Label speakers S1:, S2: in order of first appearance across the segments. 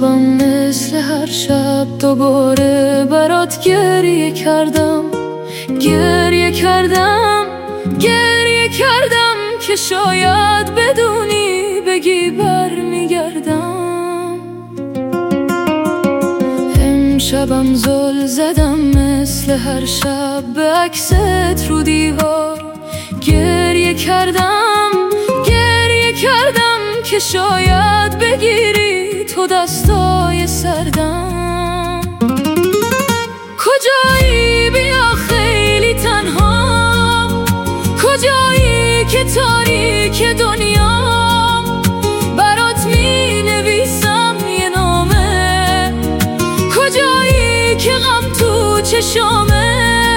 S1: امشبم مثل هر شب دوباره برات گریه کردم، گریه کردم، گریه کردم که شاید بدونی بگی برمیگردم. امشبم زل زدم مثل هر شب به عکست رو دیوار، گریه کردم، گریه کردم که شاید بگیری تو دستای سردم. کجایی بیا خیلی تنها، کجایی که تاریک دنیا، برات می نویسم یه نامه، کجایی که غم تو چشامه،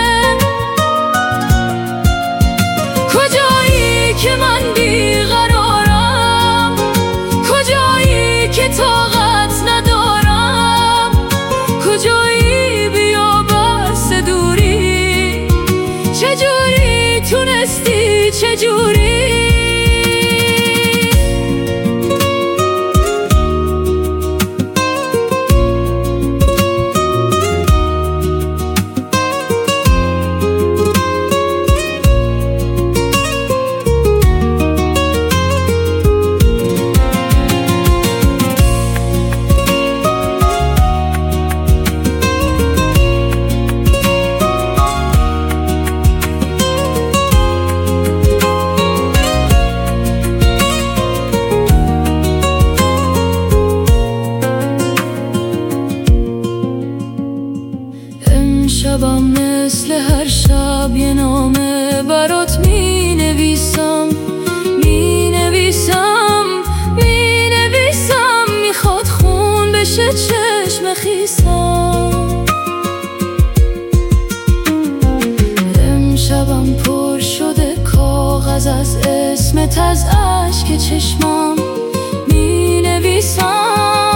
S1: کجایی که من بیقرارم، کجایی که طاقت ندارم، کجایی بیا بس دوری، چجوری تونستی، چجوری؟ امشبم مثل هر شب یه نامه برات می نویسم، می نویسم، می نویسم، میخواد خون بشه چشم خیسم. امشبم پر شده کاغذ از اسمت، از اشک چشمام می نویسم.